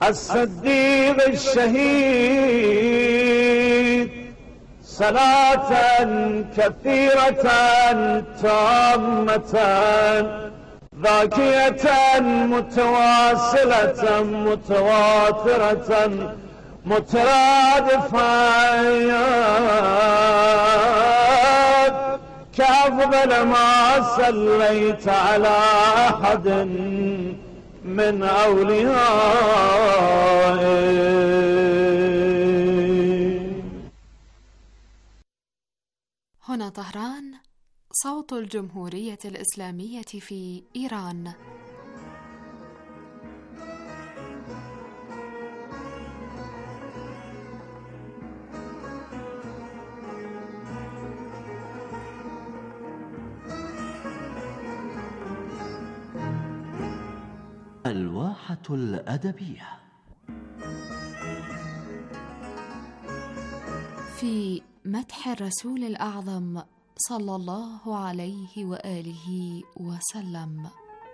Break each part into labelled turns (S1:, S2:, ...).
S1: الصديق الشهيد صلاة كثيرة تامة ذاكية متواصلة متواترة مترادفة كأفضل ما صليت على أحد من أوليائي.
S2: هنا طهران، صوت الجمهورية الإسلامية في إيران.
S3: الواحة الأدبية.
S2: في مدح الرسول الأعظم صلى الله عليه وآله وسلم.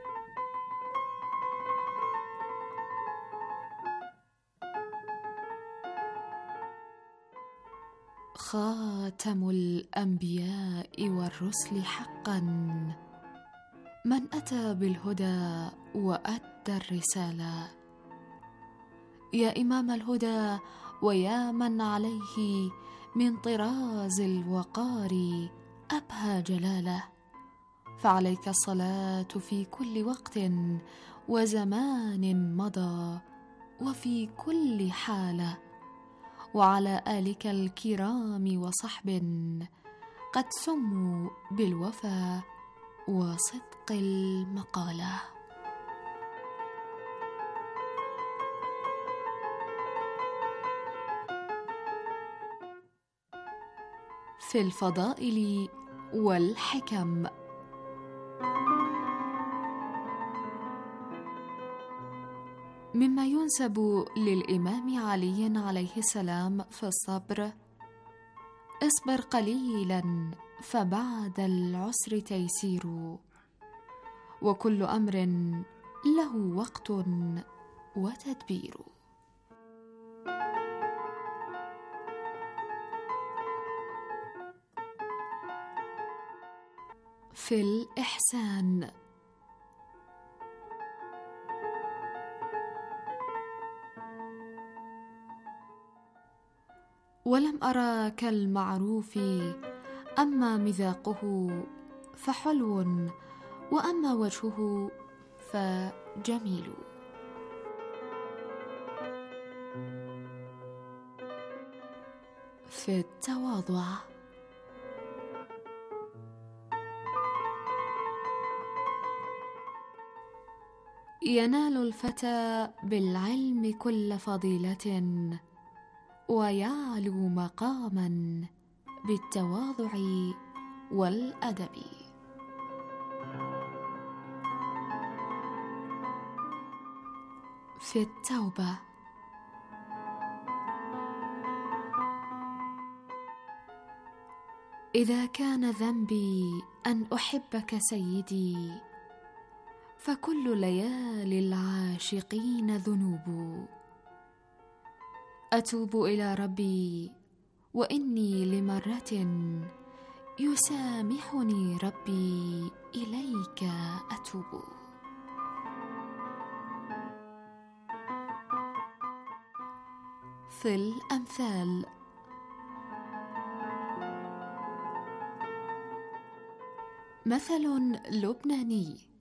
S2: خاتم الأنبياء والرسل حقا، من أتى بالهدى وأدى الرسالة. يا إمام الهدى ويا من عليه من طراز الوقار أبهى جلاله، فعليك الصلاة في كل وقت وزمان مضى وفي كل حالة، وعلى آلك الكرام وصحب قد سموا بالوفا وصدق المقالة. في الفضائل والحكم. مما ينسب للإمام علي عليه السلام في الصبر: اصبر قليلا فبعد العسر تيسير، وكل أمر له وقت وتدبير. في الإحسان. ولم أرى كالمعروف، أما مذاقه فحلو، وأما وجهه فجميل. في التواضع. ينال الفتى بالعلم كل فضيلة، ويعلو مقاما بالتواضع والأدب. في التوبة. إذا كان ذنبي أن أحبك سيدي، فكل ليالي العاشقين ذنوب. أتوب إلى ربي وإني لمرة يسامحني ربي إليك أتوب. في الأمثال. مثل لبناني: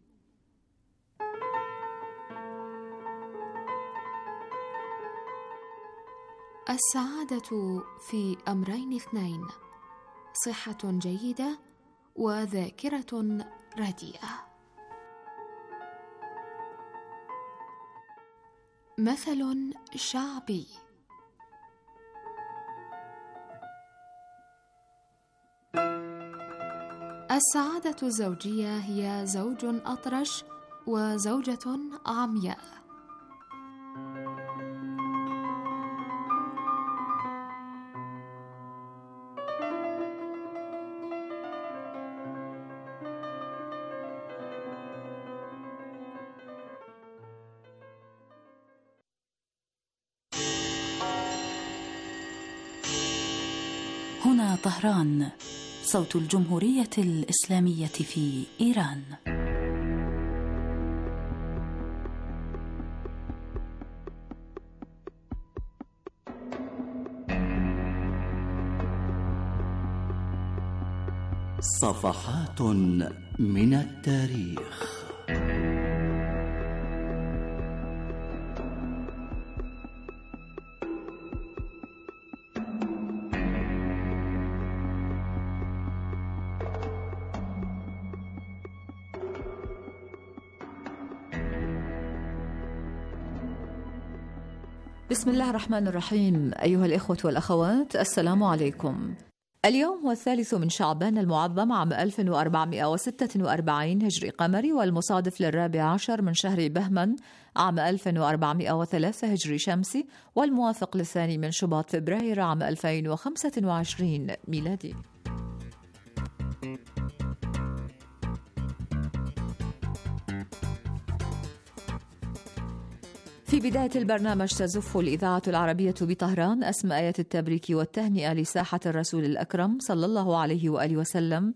S2: السعادة في أمرين اثنين: صحة جيدة وذاكرة رديئة. مثل شعبي: السعادة الزوجية هي زوج أطرش وزوجة عمياء.
S4: هنا طهران، صوت الجمهورية الإسلامية في إيران.
S3: صفحات من التاريخ.
S5: بسم الله الرحمن الرحيم. أيها الإخوة والأخوات، السلام عليكم. اليوم هو 3 من شعبان المعظم عام 1446 هجري قمري، والمصادف ل14 من شهر بهمن عام 1403 هجري شمسي، والموافق ل2 من شباط فبراير عام 2025 ميلادي. في بداية البرنامج تزف الإذاعة العربية بطهران أسماء آيات التبريك والتهنئة لساحة الرسول الأكرم صلى الله عليه وآله وسلم،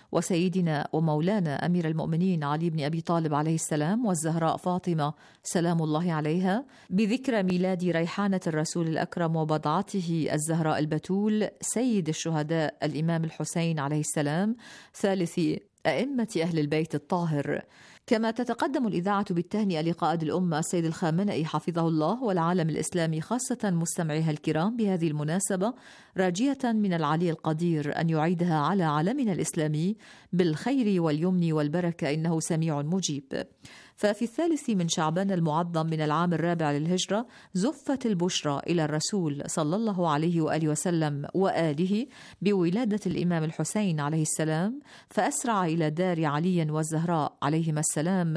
S5: وسيدنا ومولانا أمير المؤمنين علي بن أبي طالب عليه السلام، والزهراء فاطمة سلام الله عليها، بذكرى ميلاد ريحانة الرسول الأكرم وبضعته الزهراء البتول سيد الشهداء الإمام الحسين عليه السلام، ثالث أئمة أهل البيت الطاهر. كما تتقدم الإذاعة بالتهنئة لقائد الأمة السيد الخامنئي حفظه الله والعالم الإسلامي خاصة مستمعيها الكرام بهذه المناسبة، راجية من العلي القدير أن يعيدها على عالمنا الإسلامي بالخير واليمن والبركة، إنه سميع مجيب. ففي 3 من شعبان المعظم من العام 4 للهجرة زفت البشرى إلى الرسول صلى الله عليه وآله وسلم وآله بولادة الإمام الحسين عليه السلام، فأسرع إلى دار علي والزهراء عليهما السلام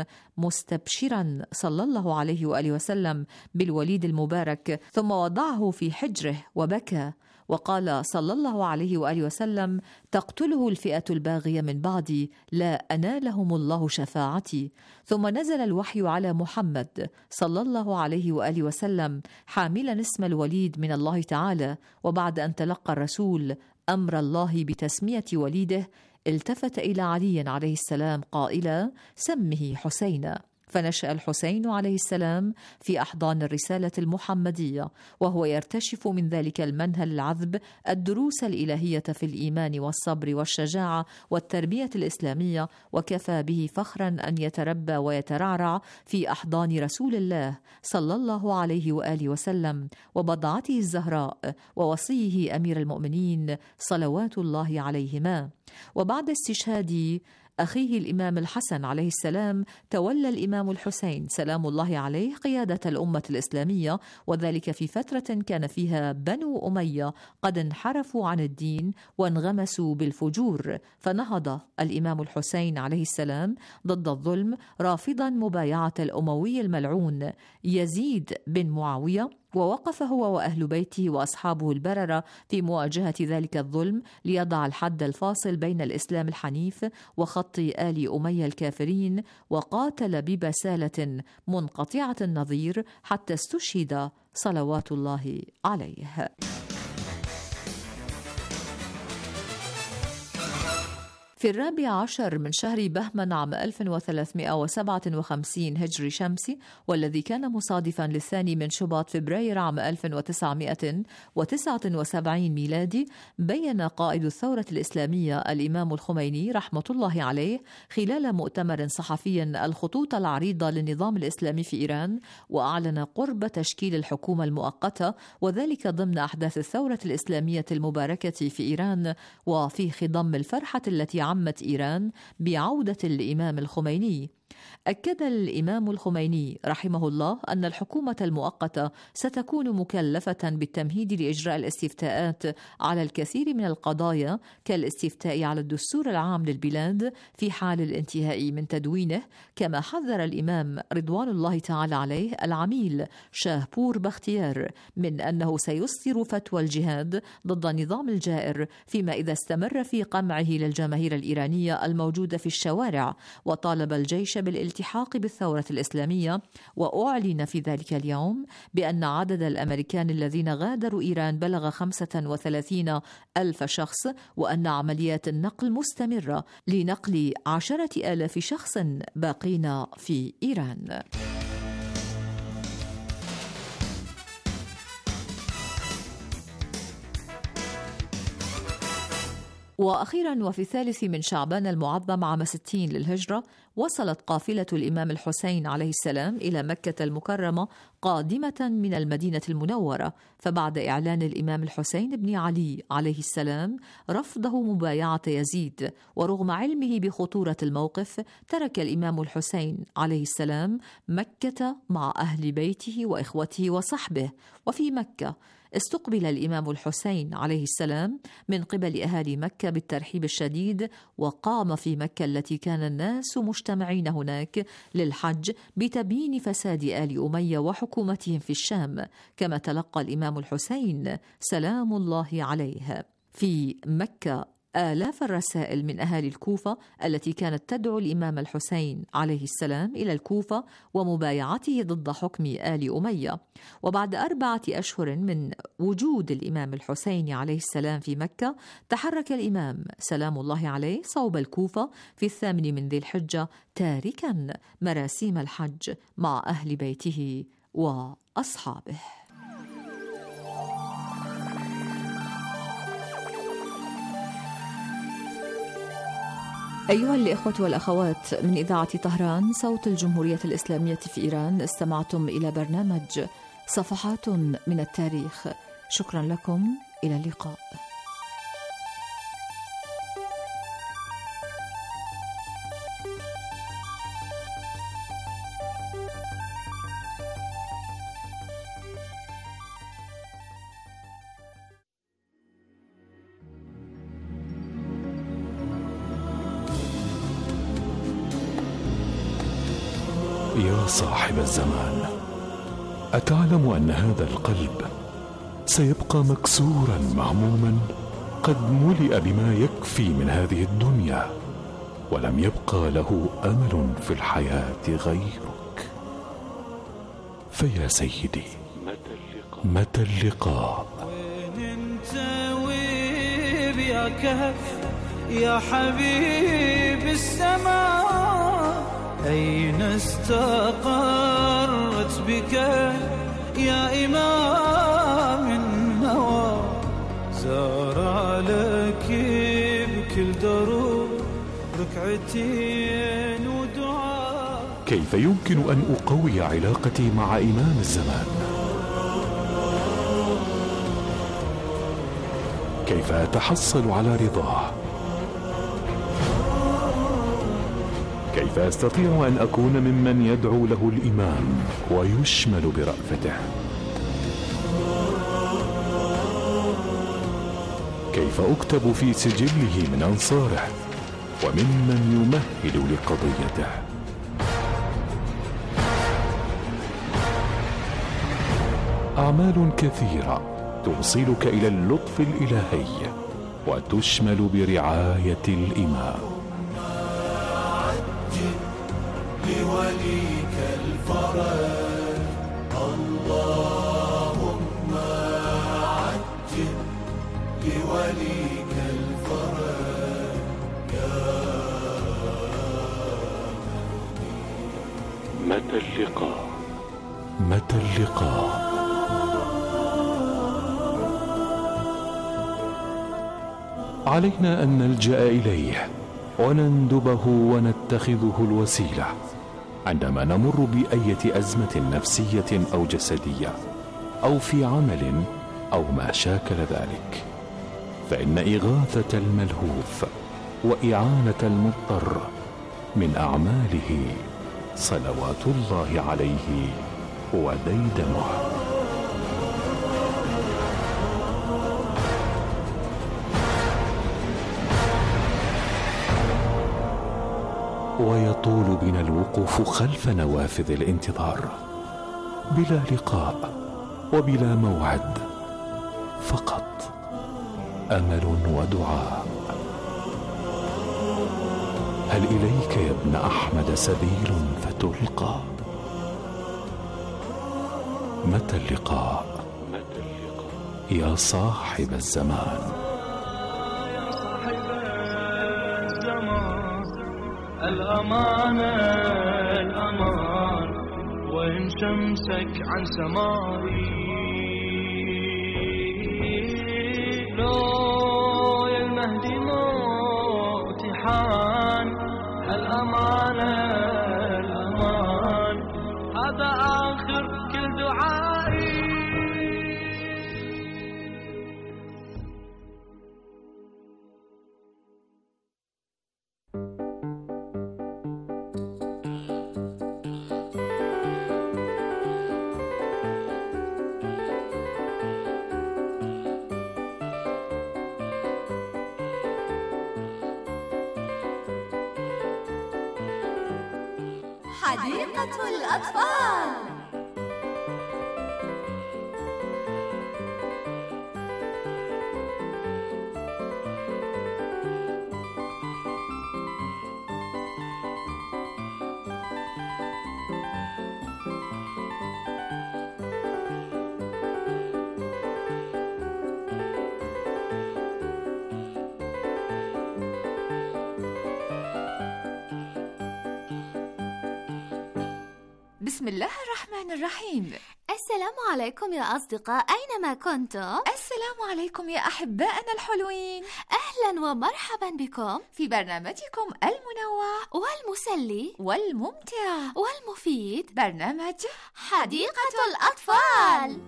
S5: مستبشرا صلى الله عليه وآله وسلم بالوليد المبارك، ثم وضعه في حجره وبكى وقال صلى الله عليه وآله وسلم: تقتله الفئة الباغية من بعدي، لا أنالهم الله شفاعتي. ثم نزل الوحي على محمد صلى الله عليه وآله وسلم حاملا اسم الوليد من الله تعالى، وبعد أن تلقى الرسول أمر الله بتسمية وليده التفت إلى علي عليه السلام قائلا: سمه حسينا. فنشأ الحسين عليه السلام في أحضان الرسالة المحمدية، وهو يرتشف من ذلك المنهل العذب الدروس الإلهية في الإيمان والصبر والشجاعة والتربية الإسلامية، وكفى به فخرا أن يتربى ويترعرع في أحضان رسول الله صلى الله عليه وآله وسلم وبضعته الزهراء ووصيه أمير المؤمنين صلوات الله عليهما. وبعد استشهاد أخيه الإمام الحسن عليه السلام تولى الإمام الحسين سلام الله عليه قيادة الأمة الإسلامية، وذلك في فترة كان فيها بنو أمية قد انحرفوا عن الدين وانغمسوا بالفجور، فنهض الإمام الحسين عليه السلام ضد الظلم رافضا مبايعة الأموي الملعون يزيد بن معاوية، ووقف هو وأهل بيته وأصحابه البررة في مواجهة ذلك الظلم ليضع الحد الفاصل بين الإسلام الحنيف وخط آل أمية الكافرين، وقاتل ببسالة منقطعة النظير حتى استشهد صلوات الله عليه. في 14 من شهر بهمن عام 1357 هجري شمسي، والذي كان مصادفا ل2 من شباط فبراير عام 1979 ميلادي، بين قائد الثورة الإسلامية الإمام الخميني رحمة الله عليه خلال مؤتمر صحفي الخطوط العريضة للنظام الإسلامي في إيران، وأعلن قرب تشكيل الحكومة المؤقتة، وذلك ضمن أحداث الثورة الإسلامية المباركة في إيران، وفي خضم الفرحة التي عمت إيران بعودة الإمام الخميني. أكد الإمام الخميني رحمه الله أن الحكومة المؤقتة ستكون مكلفة بالتمهيد لإجراء الاستفتاءات على الكثير من القضايا، كالاستفتاء على الدستور العام للبلاد في حال الانتهاء من تدوينه. كما حذر الإمام رضوان الله تعالى عليه العميل شاهبور بختيار من أنه سيصدر فتوى الجهاد ضد النظام الجائر فيما إذا استمر في قمعه للجماهير الإيرانية الموجودة في الشوارع، وطالب الجيش الجيش بالالتحاق بالثورة الإسلامية، وأعلن في ذلك اليوم بأن عدد الأمريكان الذين غادروا إيران بلغ 35,000 شخص، وأن عمليات النقل مستمرة لنقل 10,000 شخص باقين في إيران. وأخيرا وفي 3 من شعبان المعظم عام 60 للهجرة، وصلت قافلة الإمام الحسين عليه السلام إلى مكة المكرمة قادمة من المدينة المنورة. فبعد إعلان الإمام الحسين بن علي عليه السلام رفضه مبايعة يزيد، ورغم علمه بخطورة الموقف، ترك الإمام الحسين عليه السلام مكة مع أهل بيته وإخوته وصحبه. وفي مكة استقبل الإمام الحسين عليه السلام من قبل أهالي مكة بالترحيب الشديد، وقام في مكة التي كان الناس مجتمعين هناك للحج بتبيين فساد آل أمية وحكومتهم في الشام، كما تلقى الإمام الحسين سلام الله عليه في مكة آلاف الرسائل من أهالي الكوفة التي كانت تدعو الإمام الحسين عليه السلام إلى الكوفة ومبايعته ضد حكم آل أمية. وبعد 4 أشهر من وجود الإمام الحسين عليه السلام في مكة، تحرك الإمام سلام الله عليه صوب الكوفة في 8 من ذي الحجة، تاركا مراسيم الحج مع أهل بيته وأصحابه. أيها الإخوة والأخوات، من إذاعة طهران صوت الجمهورية الإسلامية في إيران، استمعتم إلى برنامج صفحات من التاريخ. شكرا لكم، إلى اللقاء.
S6: يا صاحب الزمان، أتعلم أن هذا القلب سيبقى مكسورا مهموما، قد ملئ بما يكفي من هذه الدنيا، ولم يبقى له أمل في الحياة غيرك. فيا سيدي، متى اللقاء؟
S1: وين انت ويب يا كهف يا حبيب السماء، أين استقرت بك يا إمام النوى، زار لك بكل دروب ركعتين ودعاء.
S6: كيف يمكن أن أقوي علاقتي مع إمام الزمان؟ كيف أتحصل على رضاه؟ كيف أستطيع أن أكون ممن يدعو له الإمام ويشمل برأفته؟ كيف أكتب في سجله من أنصاره وممن يمهد لقضيته؟ أعمال كثيرة توصلك إلى اللطف الإلهي وتشمل برعاية الإمام.
S1: لوليك الفرج اللهم عجل لوليك الفرج يا
S6: متى اللقاء؟ متى اللقاء؟ علينا أن نلجأ إليه ونندبه ونتخذه الوسيلة عندما نمر بأية أزمة نفسية أو جسدية أو في عمل أو ما شاكل ذلك، فإن إغاثة الملهوف وإعانة المضطر من أعماله صلوات الله عليه وديدنه. ويطول بنا الوقوف خلف نوافذ الانتظار بلا لقاء وبلا موعد، فقط أمل ودعاء. هل إليك يا ابن أحمد سبيل فتلقى؟ متى اللقاء يا صاحب الزمان؟
S1: يا صاحب الزمان الأمانة الأمان، وإن شمسك عن سمائي لو يا المهدي موتي حان. الأمانة الأمان هذا آخر كل دعائي.
S7: حديقة الأطفال.
S5: بسم الله الرحمن الرحيم.
S7: السلام عليكم يا أصدقاء أينما كنتم.
S5: السلام عليكم يا أحبائنا الحلوين.
S7: أهلا ومرحبا بكم
S5: في برنامجكم المنوع
S7: والمسلي
S5: والممتع
S7: والمفيد،
S5: برنامج
S7: حديقة الأطفال.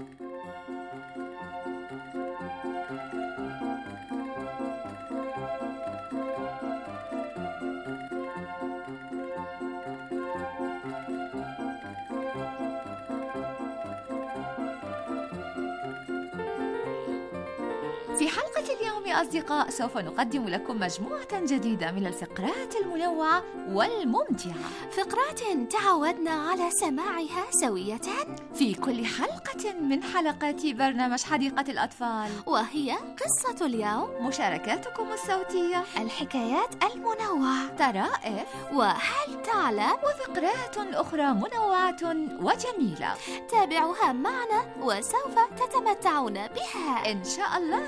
S5: في حلقة اليوم يا أصدقاء سوف نقدم لكم مجموعة جديدة من الفقرات المنوعة والممتعة،
S7: فقرات تعودنا على سماعها سوية
S5: في كل حلقة من حلقات برنامج حديقة الأطفال،
S7: وهي قصة اليوم،
S5: مشاركاتكم الصوتية،
S7: الحكايات المنوعة،
S5: طرائف،
S7: وهل تعلم،
S5: وفقرات أخرى منوعة وجميلة.
S7: تابعوها معنا وسوف تتمتعون بها
S5: إن شاء الله.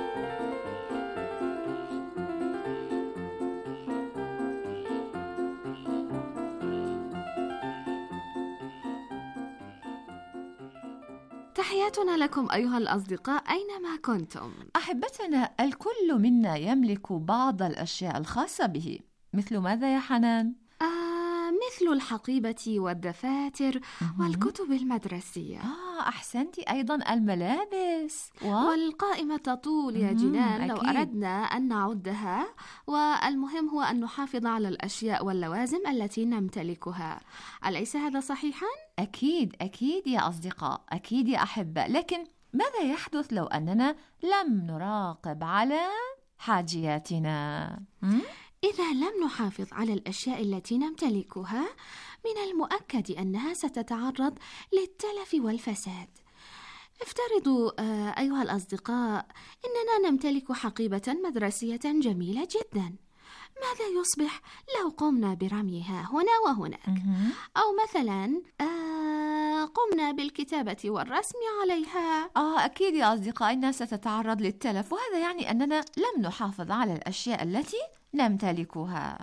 S2: تحياتنا لكم أيها الأصدقاء أينما كنتم.
S5: أحبتنا، الكل منا يملك بعض الأشياء الخاصة به. مثل ماذا يا حنان؟
S2: مثل الحقيبة والدفاتر والكتب المدرسية.
S5: أحسنتي، أيضا الملابس
S2: والقائمة تطول يا جنان لو
S5: أكيد.
S2: أردنا أن نعدها. والمهم هو أن نحافظ على الأشياء واللوازم التي نمتلكها. أليس هذا صحيحا؟
S5: أكيد أكيد يا أصدقاء، أكيد يا أحبة. لكن ماذا يحدث لو أننا لم نراقب على حاجياتنا؟
S2: إذا لم نحافظ على الأشياء التي نمتلكها، من المؤكد أنها ستتعرض للتلف والفساد. افترضوا أيها الأصدقاء أننا نمتلك حقيبة مدرسية جميلة جدا. ماذا يصبح لو قمنا برميها هنا وهناك؟ أو مثلا قمنا بالكتابة والرسم عليها.
S5: أكيد يا أصدقائي، إنها ستتعرض للتلف، وهذا يعني أننا لم نحافظ على الأشياء التي نمتلكها.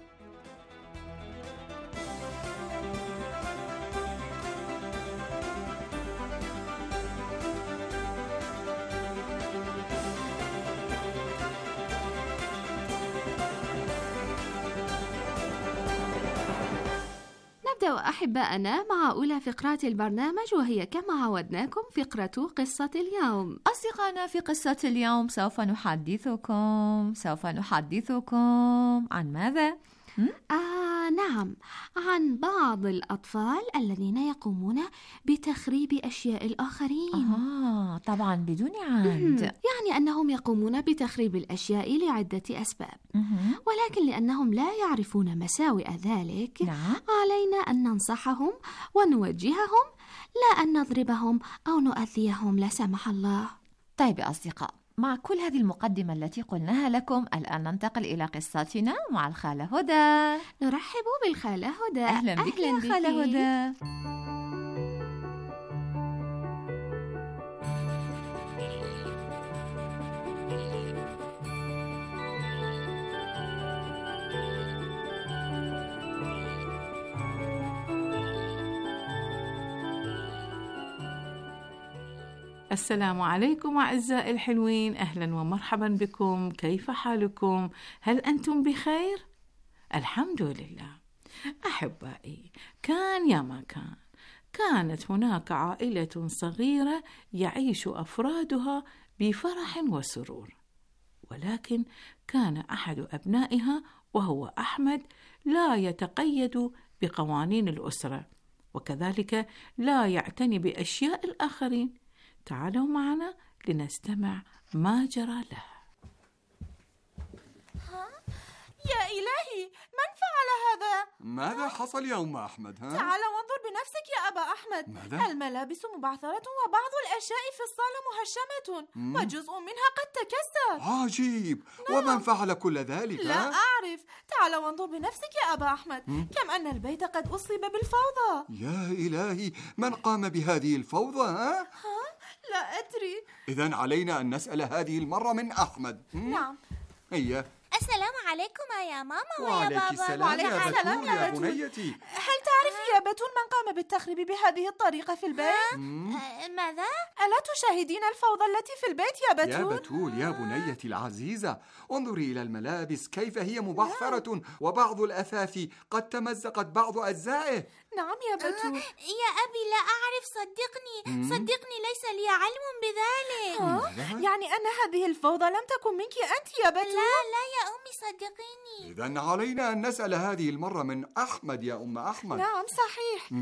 S2: نبدأ أحبائنا مع أولى فقرات البرنامج، وهي كما عودناكم فقرة قصة اليوم.
S5: أصدقائنا، في قصة اليوم سوف نحدثكم عن ماذا؟
S2: نعم، عن بعض الأطفال الذين يقومون بتخريب أشياء الآخرين.
S5: طبعا بدون عمد.
S2: يعني أنهم يقومون بتخريب الأشياء لعدة أسباب، ولكن لأنهم لا يعرفون مساوئ ذلك،
S5: نعم.
S2: علينا أن ننصحهم ونوجههم، لا أن نضربهم أو نؤذيهم لا سمح الله.
S5: طيب يا أصدقاء، مع كل هذه المقدمة التي قلناها لكم، الآن ننتقل إلى قصتنا مع الخالة هدى.
S2: نرحب بالخالة هدى.
S5: أهلا بك يا خالة هدى.
S8: السلام عليكم أعزائي الحلوين، أهلا ومرحبا بكم. كيف حالكم؟ هل أنتم بخير؟ الحمد لله. أحبائي، كان يا ما كانت هناك عائلة صغيرة يعيش أفرادها بفرح وسرور، ولكن كان أحد أبنائها وهو أحمد لا يتقيد بقوانين الأسرة، وكذلك لا يعتني بأشياء الآخرين. تعالوا معنا لنستمع ما جرى له.
S9: يا إلهي، من فعل هذا؟
S10: ماذا حصل يا أم أحمد؟
S9: تعال وانظر بنفسك يا أبا أحمد.
S10: ماذا؟
S9: الملابس مبعثرة وبعض الأشياء في الصالة مهشمة وجزء منها قد تكسر.
S10: عجيب. ومن فعل كل ذلك؟
S9: لا أعرف. تعال وانظر بنفسك يا أبا أحمد. كم أن البيت قد أصيب بالفوضى.
S10: يا إلهي، من قام بهذه الفوضى؟
S9: لا أدري.
S10: إذن علينا أن نسأل هذه المرة من أحمد.
S9: نعم.
S10: هيا.
S7: السلام عليكم يا ماما ويا
S10: وعليك
S7: بابا.
S10: السلام.
S9: وعليك
S10: يا
S9: السلام
S10: بتول
S9: يا
S10: يا
S9: بتول.
S10: بنيتي.
S9: هل تعرفي يا بتول من قام بالتخريب بهذه الطريقة في البيت؟
S7: ماذا؟
S9: ألا تشاهدين الفوضى التي في البيت يا بتول؟
S10: يا بتول يا بنيتي العزيزة، انظري إلى الملابس كيف هي مبعثرة، وبعض الأثاث قد تمزقت بعض أجزائه.
S9: نعم يا بتول.
S7: يا أبي لا أعرف، صدقني ليس لي علم بذلك.
S9: يعني أن هذه الفوضى لم تكن منك أنت يا بتول؟
S7: لا يا أمي، صدقيني.
S10: إذن علينا أن نسأل هذه المرة من أحمد يا أم أحمد.
S9: نعم صحيح.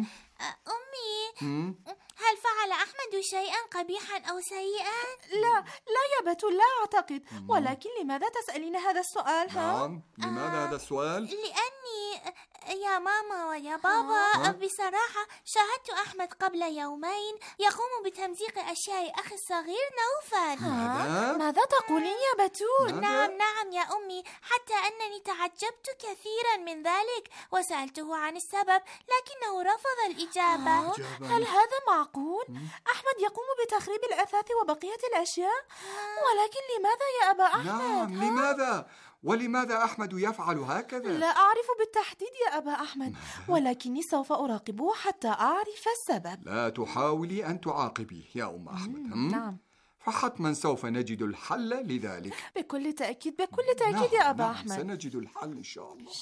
S7: أمي، هل فعل أحمد شيئا قبيحا أو سيئا؟
S9: لا يا بتول، لا أعتقد. ولكن لماذا تسألين هذا السؤال؟
S10: نعم، لماذا هذا السؤال؟
S7: لأني يا ماما ويا بابا بصراحة شاهدت أحمد قبل يومين يقوم بتمزيق أشياء أخي الصغير نوفل.
S9: ماذا تقولين يا بتول؟
S7: نعم يا أمي، حتى أنني تعجبت كثيرا من ذلك وسألته عن السبب لكنه رفض الإجابة.
S9: هل هذا معقول؟ أحمد يقوم بتخريب الأثاث وبقية الأشياء؟ ولكن لماذا يا أبا أحمد؟
S10: نعم، لماذا؟ ولماذا أحمد يفعل هكذا؟
S9: لا أعرف بالتحديد يا أبا أحمد، ولكني سوف أراقبه حتى أعرف السبب.
S10: لا تحاولي أن تعاقبيه يا أم أحمد.
S9: نعم،
S10: فحتما سوف نجد الحل لذلك.
S9: بكل تأكيد يا أبا أحمد.
S10: سنجد الحل إن شاء الله.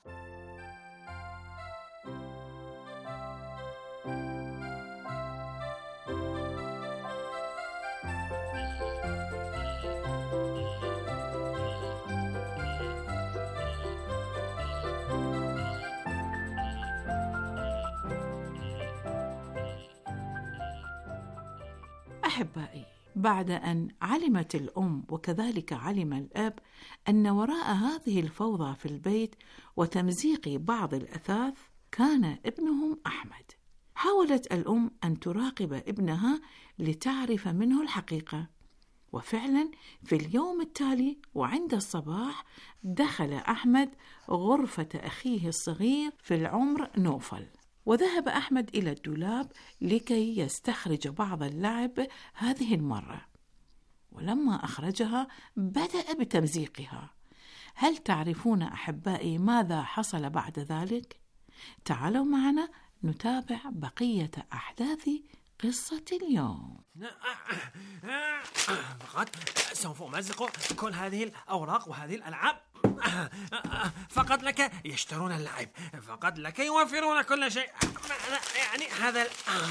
S8: أحبائي، بعد أن علمت الأم وكذلك علم الأب أن وراء هذه الفوضى في البيت وتمزيق بعض الأثاث كان ابنهم أحمد، حاولت الأم أن تراقب ابنها لتعرف منه الحقيقة. وفعلا في اليوم التالي وعند الصباح دخل أحمد غرفة أخيه الصغير في العمر نوفل، وذهب أحمد إلى الدولاب لكي يستخرج بعض اللعب هذه المرة، ولما أخرجها بدأ بتمزيقها. هل تعرفون أحبائي ماذا حصل بعد ذلك؟ تعالوا معنا نتابع بقية أحداث قصة اليوم.
S11: فقط سوف أمزق كل هذه الأوراق وهذه الألعاب فقط لك يشترون اللعب، فقط لك يوفرون كل شيء. يعني هذا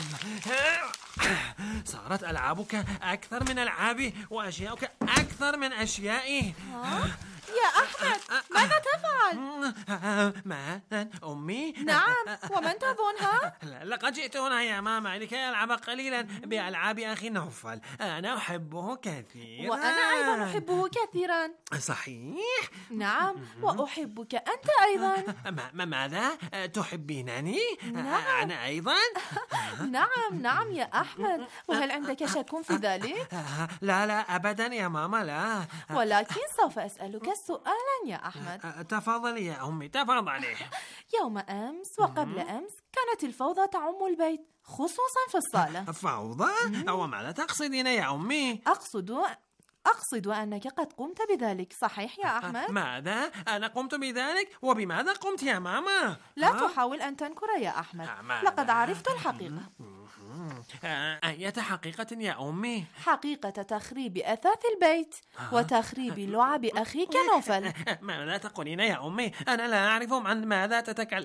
S11: صارت ألعابك أكثر من ألعابي وأشياؤك أكثر من أشيائي.
S9: يا أحمد، ماذا تفعل؟
S11: ماذا؟ أمي؟
S9: نعم، ومن تظنها؟
S11: لقد جئت هنا يا ماما لكي ألعب قليلا بألعاب أخي نوفل، أنا أحبه كثيرا.
S9: وأنا أيضا أحبه كثيرا.
S11: صحيح؟
S9: نعم، وأحبك أنت أيضا.
S11: ماذا؟ تحبينني؟
S9: نعم.
S11: أنا أيضا؟
S9: نعم يا أحمد، وهل عندك شك في ذلك؟
S11: لا أبدا يا ماما، لا.
S9: ولكن سوف أسألك سؤالا يا أحمد.
S11: تفضلي يا أمي، تفضلي.
S9: يوم أمس وقبل أمس كانت الفوضى تعم البيت، خصوصا في الصالة.
S11: فوضى؟ وماذا تقصدين يا أمي؟
S9: أقصد أنك قد قمت بذلك، صحيح يا أحمد؟
S11: ماذا؟ أنا قمت بذلك؟ وبماذا قمت يا ماما؟
S9: لا تحاول أن تنكر يا أحمد، لقد عرفت الحقيقة.
S11: أية حقيقة يا أمي؟
S9: حقيقة تخريب أثاث البيت وتخريب لعب أخيك نوفل.
S11: ماذا تقولين يا أمي؟ أنا لا أعرف عن ماذا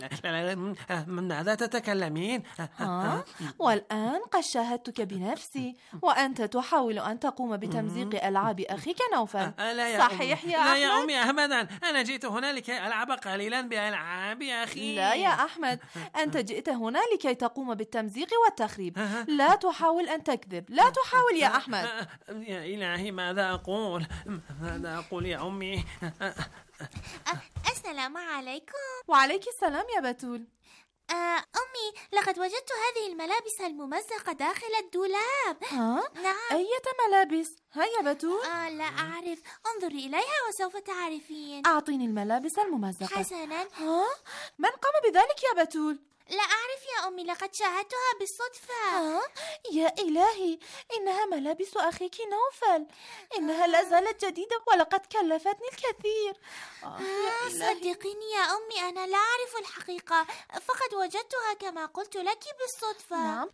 S11: تتكلمين.
S9: والآن قد شاهدتك بنفسي وأنت تحاول أن تقوم بتمزيق ألعاب أخيك نوفل، صحيح يا أحمد؟
S11: لا يا أمي أبدا، أنا جئت هنا لكي ألعب قليلا بألعاب أخي.
S9: لا يا أحمد، أنت جئت هنا لكي تقوم بالتمزيق والتخريب. لا تحاول أن تكذب، لا تحاول يا أحمد.
S11: يا إلهي، ماذا أقول يا أمي؟
S7: السلام عليكم.
S9: وعليك السلام يا بتول.
S7: أمي، لقد وجدت هذه الملابس الممزقة داخل الدولاب. نعم.
S9: أية ملابس؟ هيا بتول.
S7: لا أعرف، انظري إليها وسوف تعرفين.
S9: أعطيني الملابس الممزقة.
S7: حسنا.
S9: من قام بذلك يا بتول؟
S7: لا أعرف يا أمي، لقد شاهدتها بالصدفة.
S9: يا إلهي، إنها ملابس أخيك نوفل، إنها لا زالت جديدة ولقد كلفتني الكثير.
S7: صدقيني يا أمي، أنا لا أعرف الحقيقة، فقد وجدتها كما قلت لك بالصدفة.
S9: نعم.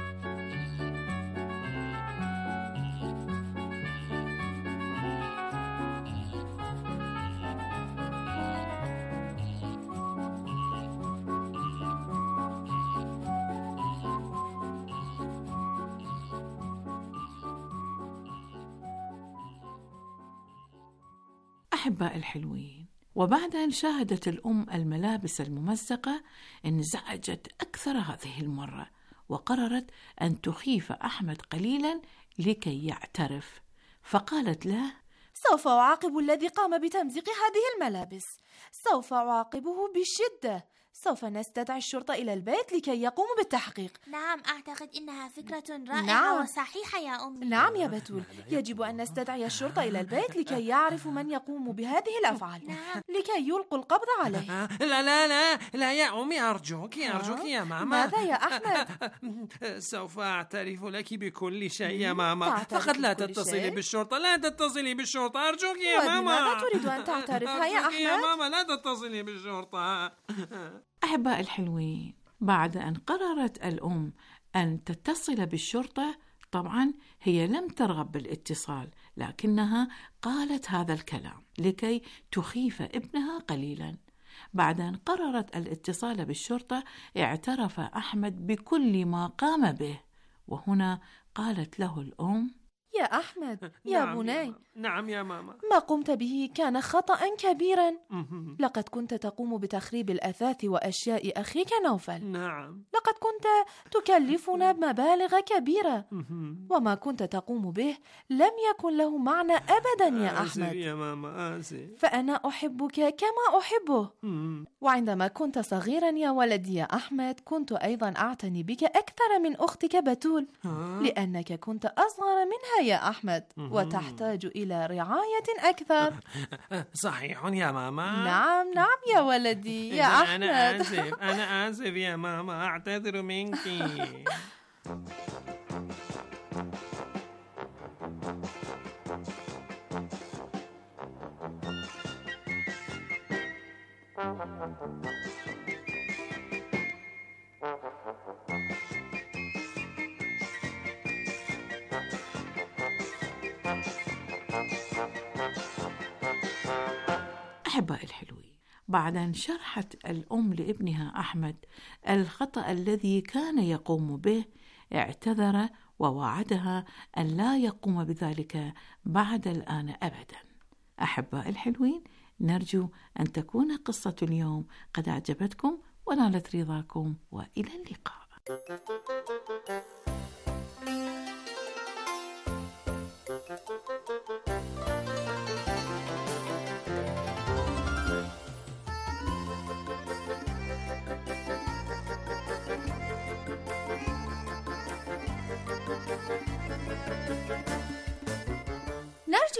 S8: أحباء الحلوين، وبعد أن شاهدت الأم الملابس الممزقة انزعجت أكثر هذه المرة، وقررت أن تخيف أحمد قليلا لكي يعترف، فقالت له:
S9: سوف أعاقب الذي قام بتمزيق هذه الملابس، سوف أعاقبه بشدة. سوف نستدعي الشرطة إلى البيت لكي يقوموا بالتحقيق.
S7: نعم، أعتقد إنها فكرة رائعة وصحيحة يا أمي.
S9: نعم يا بتول، يجب أن نستدعي الشرطة إلى البيت لكي يعرفوا من يقوم بهذه الأفعال.
S7: نعم.
S9: لكي يلقوا القبض عليه.
S11: لا يا أمي، أرجوك يا ماما.
S9: ماذا يا أحمد؟
S11: سوف أعترف لك بكل شيء يا ماما، فقط لا تتصلي بالشرطة، لا تتصلي بالشرطة، أرجوك يا ماما.
S9: لماذا تريد أن تعترف يا أحمد؟
S11: يا ماما، لا تتصلي بالشرطة.
S8: أحباء الحلوين، بعد أن قررت الأم أن تتصل بالشرطة، طبعا هي لم ترغب بالاتصال، لكنها قالت هذا الكلام لكي تخيف ابنها قليلا. بعد أن قررت الاتصال بالشرطة، اعترف أحمد بكل ما قام به، وهنا قالت له الأم:
S9: يا أحمد، يا بني.
S11: نعم يا ماما.
S9: ما قمت به كان خطأ كبيرا. لقد كنت تقوم بتخريب الأثاث وأشياء أخيك نوفل.
S11: نعم.
S9: لقد كنت تكلفنا مبالغ كبيرة، وما كنت تقوم به لم يكن له معنى أبدا يا أحمد.
S11: آسف يا ماما، آسف.
S9: فأنا أحبك كما أحبه. وعندما كنت صغيرا يا ولدي يا أحمد، كنت أيضا أعتني بك أكثر من أختك بتول، لأنك كنت أصغر منها يا أحمد، وتحتاج إلى رعاية أكثر.
S11: صحيح يا ماما.
S9: نعم يا ولدي يا أحمد.
S11: أنا آسف يا ماما، أعتذر منك.
S8: أحباء الحلوين، بعد أن شرحت الأم لابنها أحمد الخطأ الذي كان يقوم به، اعتذر ووعدها أن لا يقوم بذلك بعد الآن أبدا. أحباء الحلوين، نرجو أن تكون قصة اليوم قد أعجبتكم ونالت رضاكم، وإلى اللقاء.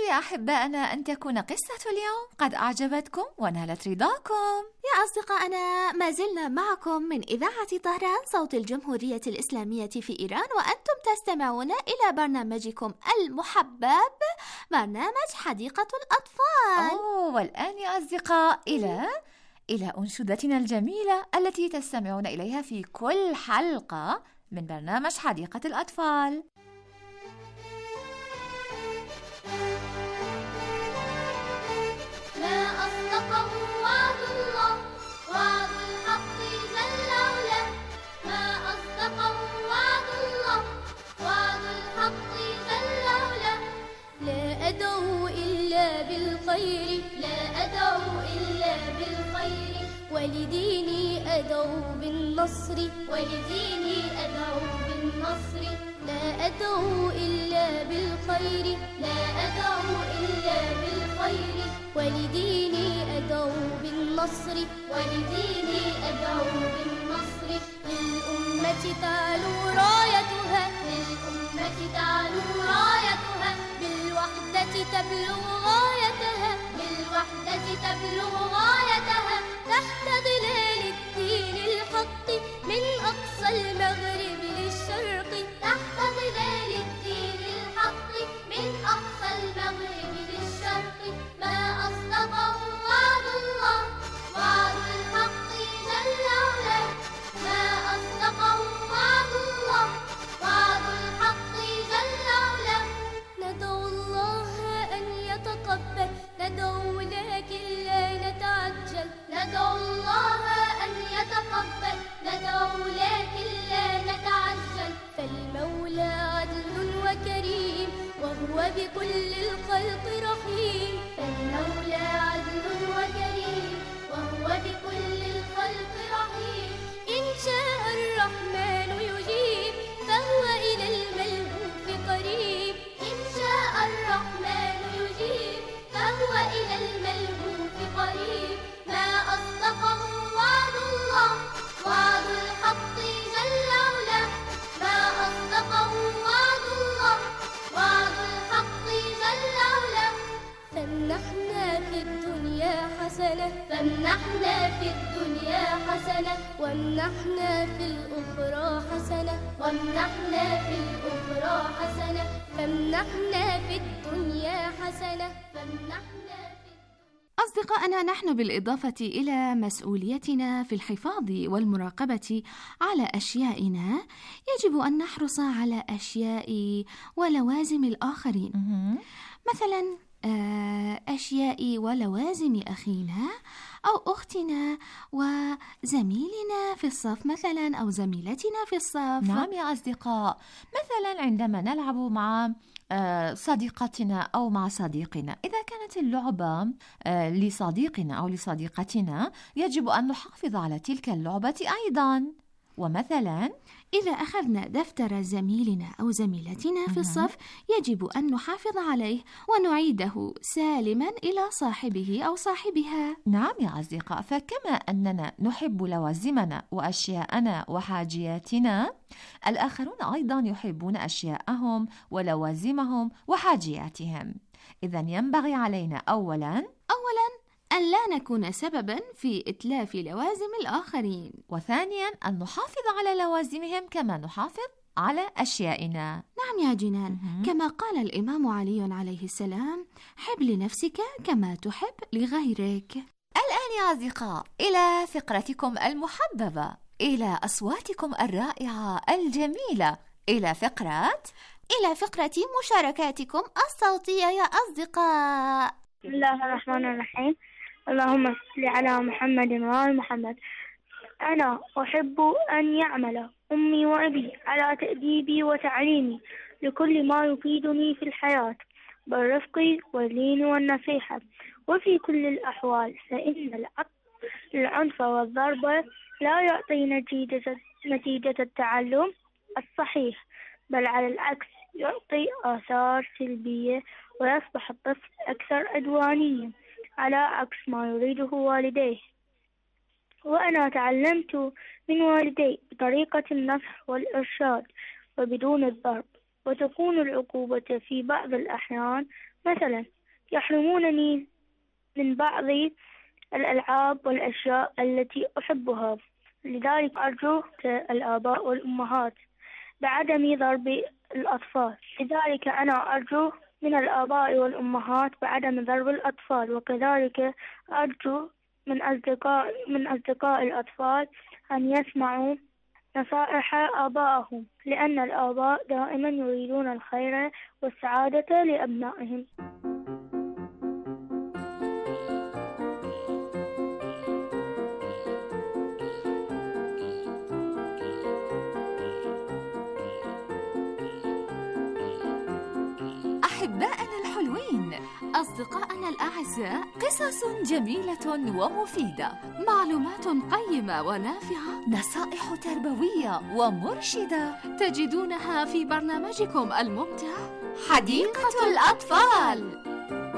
S5: يا أحبائنا أن تكون قصة اليوم قد أعجبتكم ونالت رضاكم.
S2: يا أصدقائنا، ما زلنا معكم من إذاعة طهران صوت الجمهورية الإسلامية في إيران، وأنتم تستمعون إلى برنامجكم المحبب، برنامج حديقة الأطفال.
S5: والآن يا أصدقاء إلى أنشودتنا الجميلة التي تستمعون إليها في كل حلقة من برنامج حديقة الأطفال.
S7: ما أصدقه وعد الله، وعد الحق جل وعلا. ما أصدقه وعد الله، وعد الحق جل وعلا. لا أدعو إلا بالخير، لا أدعو إلا بالخير، ولديني أدعو بالنصر، ولديني أدعو بالنصر. لا أدعو إلا بالخير، لا أدعو إلا بالخير، ولديني أدعو بالنصر، ولديني أدعو بالنصر. للأمة تعلو رايتها، للأمة تعلو رايتها، بالوحدة تبلغ غايتها، بالوحدة تبلغ غايتها. تحت ظلال الدين الحق من أقصى المغرب للشرق، تحت ظلال الدين الحق من أقصى المغرب للشرق. ما أصدقه وعد الله، وعد الحق جل وعلا. ما أصدقه وعد الله، وعد الحق جل وعلا. ندعو الله أن يتقبل، ندعو لكن لا نتعجل. ندعو الله أن يتقبل، ندعو لكن لا نتعجل. فالمولى عدل وكريم، وهو بكل الخلق رحيم. فالمولى عدل وكريم، وهو بكل الخلق رحيم. إن شاء الرحمن يجيب، فهو إلى الملهوف قريب. إن شاء الرحمن يجيب، فهو إلى الملهوف قريب. ما أصدقه وعد الله، وعد الحق جل وعلا. ما أصدقه وعد الله، وعد الحق جل وعلا. فامنحنا في الدنيا حسنة، فامنحنا في الدنيا حسنة، وامنحنا في الأخرى حسنة، وامنحنا في الأخرى حسنة. فامنحنا في الدنيا حسنة، فامنحنا في
S2: أصدقائنا، نحن بالإضافة إلى مسؤوليتنا في الحفاظ والمراقبة على أشيائنا، يجب أن نحرص على أشياء ولوازم الآخرين. مثلا أشياء ولوازم أخينا أو أختنا وزميلنا في الصف مثلا، أو زميلتنا في الصف.
S5: نعم يا أصدقاء، مثلا عندما نلعب مع صديقتنا أو مع صديقنا، إذا كانت اللعبة لصديقنا أو لصديقتنا، يجب أن نحافظ على تلك اللعبة أيضا. ومثلا
S2: إذا أخذنا دفتر زميلنا أو زميلتنا في الصف، يجب أن نحافظ عليه ونعيده سالما إلى صاحبه أو صاحبها.
S5: نعم يا أصدقاء، فكما أننا نحب لوازمنا وأشياءنا وحاجياتنا، الآخرون أيضا يحبون أشياءهم ولوازمهم وحاجياتهم. إذن ينبغي علينا أولا
S2: أن لا نكون سببا في إتلاف لوازم الآخرين،
S5: وثانيا أن نحافظ على لوازمهم كما نحافظ على أشيائنا.
S2: نعم يا جنان، كما قال الإمام علي عليه السلام: حب لنفسك كما تحب لغيرك.
S5: الآن يا أصدقاء، إلى فقرتكم المحببة، إلى أصواتكم الرائعة الجميلة، إلى فقرة
S2: مشاركاتكم الصوتية يا أصدقاء.
S12: بسم الله الرحمن الرحيم. اللهم صل على محمد وآل محمد. أنا أحب أن يعمل أمي وأبي على تأديبي وتعليمي لكل ما يفيدني في الحياة بالرفق واللين والنصيحة، وفي كل الأحوال، فإن العنف والضرب لا يعطي نتيجة التعلم الصحيح، بل على العكس يعطي آثار سلبية، ويصبح الطفل أكثر عدوانية على عكس ما يريده والديه. وأنا تعلمت من والدي بطريقة النصح والإرشاد وبدون الضرب، وتكون العقوبة في بعض الأحيان مثلا يحرمونني من بعض الألعاب والأشياء التي أحبها. لذلك أرجو الآباء والأمهات بعدم ضرب الأطفال. لذلك أنا أرجو من الآباء والأمهات بعدم ضرب الأطفال، وكذلك أرجو من أصدقاء الأطفال أن يسمعوا نصائح آبائهم، لأن الآباء دائما يريدون الخير والسعادة لأبنائهم.
S2: أحبائنا الحلوين، أصدقائنا الأعزاء، قصص جميلة ومفيدة، معلومات قيمة ونافعة، نصائح تربوية ومرشدة تجدونها في برنامجكم الممتع حديقة الأطفال.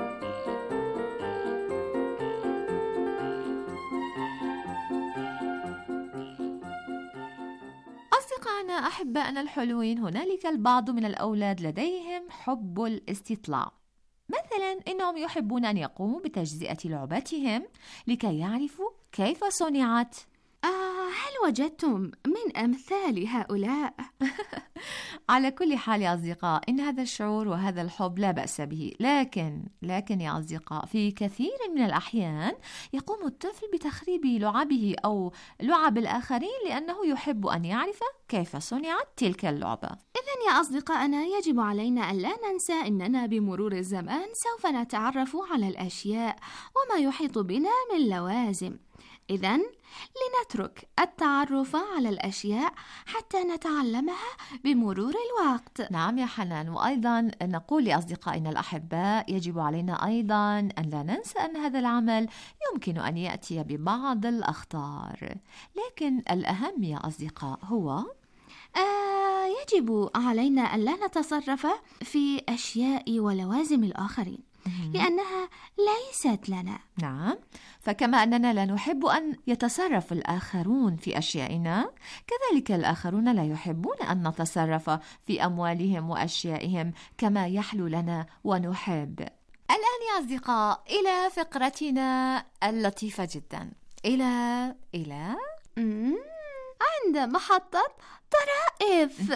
S2: أصدقائنا أحبائنا الحلوين، هنالك البعض من الأولاد لديهم حب الاستطلاع، مثلا إنهم يحبون أن يقوموا بتجزئة لعبتهم لكي يعرفوا كيف صنعت. هل وجدتم من أمثال هؤلاء؟ على كل حال يا أصدقاء، إن هذا الشعور وهذا الحب لا بأس به، لكن يا أصدقاء، في كثير من الأحيان يقوم الطفل بتخريب لعبه أو لعب الآخرين لأنه يحب أن يعرف كيف صنعت تلك اللعبة. إذن يا أصدقائنا، يجب علينا أن لا ننسى أننا بمرور الزمان سوف نتعرف على الأشياء وما يحيط بنا من لوازم. إذن لنترك التعرف على الأشياء حتى نتعلمها بمرور الوقت. نعم يا حنان، وأيضا نقول لأصدقائنا الأحباء يجب علينا أيضا أن لا ننسى أن هذا العمل يمكن أن يأتي ببعض الأخطار، لكن الأهم يا أصدقاء هو يجب علينا أن لا نتصرف في أشياء ولوازم الآخرين لأنها ليست لنا. نعم، فكما أننا لا نحب أن يتصرف الآخرون في أشيائنا، كذلك الآخرون لا يحبون أن نتصرف في أموالهم وأشيائهم كما يحلو لنا ونحب. الآن يا أصدقاء إلى فقرتنا اللطيفة جدا، إلى عند محطة طرائف.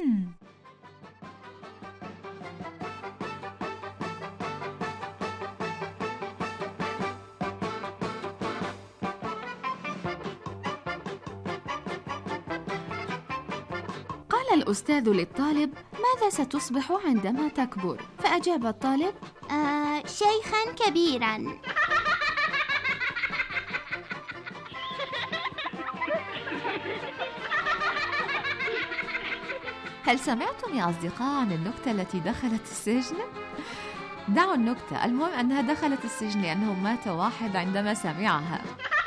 S2: قال الأستاذ للطالب: ماذا ستصبح عندما تكبر؟ فأجاب الطالب:
S7: شيخا كبيرا.
S2: هل سمعتم يا أصدقاء عن النكتة التي دخلت السجن؟ دعوا النكتة، المهم أنها دخلت السجن لأنه مات واحد عندما سمعها.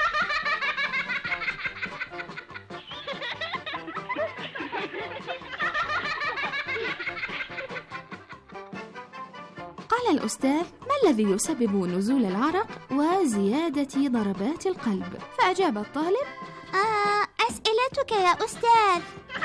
S2: قال الأستاذ: ما الذي يسبب نزول العرق وزيادة ضربات القلب؟ فأجاب الطالب:
S7: أسئلتك يا أستاذ.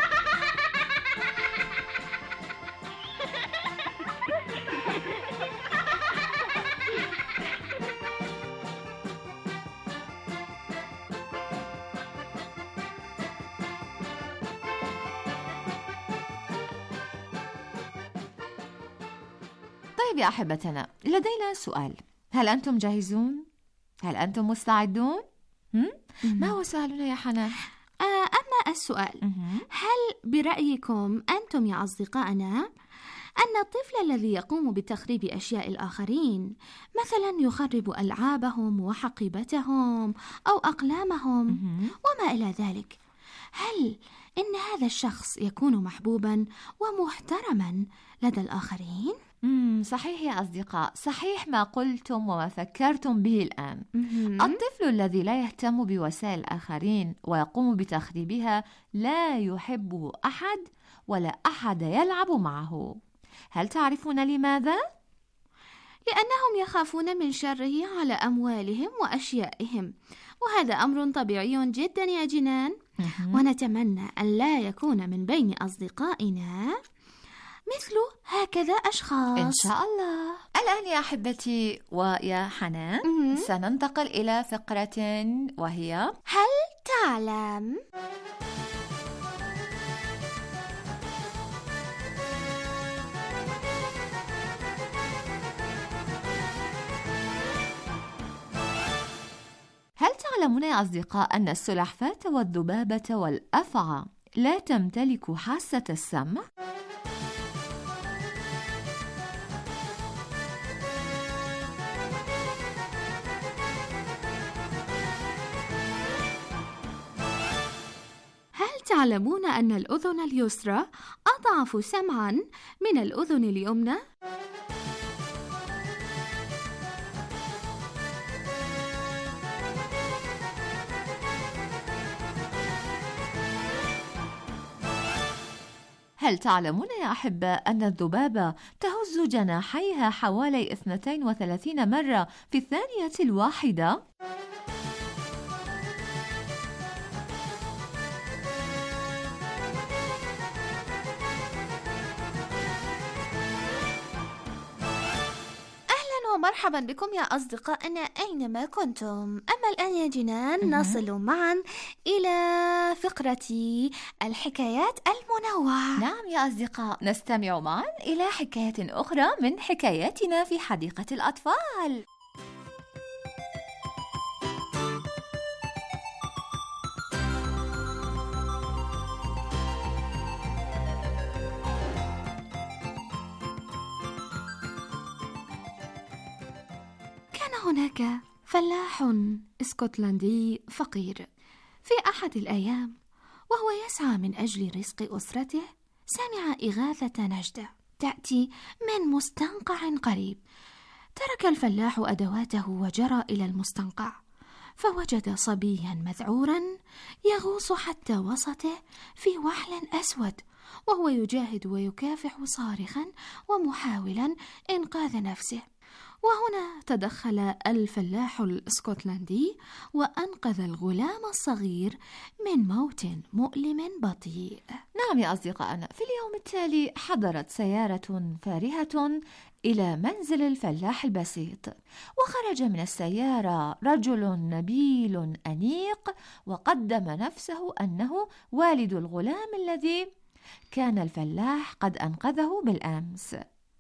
S2: طيب يا أحبتنا، لدينا سؤال، هل أنتم جاهزون؟ هل أنتم مستعدون؟ ما هو سؤالنا يا حنان؟ أما السؤال، هل برأيكم أنتم يا أصدقائنا أن الطفل الذي يقوم بتخريب أشياء الآخرين، مثلا يخرب ألعابهم وحقيبتهم أو أقلامهم وما إلى ذلك، هل إن هذا الشخص يكون محبوبا ومحترما لدى الآخرين؟ صحيح يا أصدقاء، صحيح ما قلتم وما فكرتم به الآن. الطفل الذي لا يهتم بوسائل الآخرين ويقوم بتخريبها لا يحبه أحد ولا أحد يلعب معه. هل تعرفون لماذا؟ لأنهم يخافون من شره على أموالهم وأشيائهم، وهذا أمر طبيعي جدا يا جنان. ونتمنى أن لا يكون من بين أصدقائنا مثل هكذا أشخاص
S5: إن شاء الله. الآن يا أحبتي ويا حنان سننتقل إلى فقرة وهي
S2: هل تعلم؟
S5: هل تعلمون يا أصدقاء أن السلحفاة والذبابة والأفعى لا تمتلك حاسة السمع؟
S2: هل تعلمون أن الأذن اليسرى أضعف سمعاً من الأذن اليمنى؟
S5: هل تعلمون يا أحبة أن الذبابة تهز جناحيها حوالي 32 مرة في الثانية الواحدة؟
S2: ومرحبا بكم يا أصدقائنا أينما كنتم. أما الآن يا جنان نصل معا إلى فقرة الحكايات المنوعة.
S5: نعم يا أصدقاء، نستمع معا إلى حكاية أخرى من حكاياتنا في حديقة الأطفال.
S2: هناك فلاح اسكتلندي فقير في أحد الأيام وهو يسعى من أجل رزق أسرته سمع إغاثة نجدة تأتي من مستنقع قريب. ترك الفلاح أدواته وجرى إلى المستنقع فوجد صبيا مذعورا يغوص حتى وسطه في وحل أسود وهو يجاهد ويكافح صارخا ومحاولا إنقاذ نفسه. وهنا تدخل الفلاح الاسكتلندي وأنقذ الغلام الصغير من موت مؤلم بطيء.
S5: نعم يا أصدقائنا، في اليوم التالي حضرت سيارة فارهة إلى منزل الفلاح البسيط، وخرج من السيارة رجل نبيل أنيق وقدم نفسه أنه والد الغلام الذي كان الفلاح قد أنقذه بالأمس.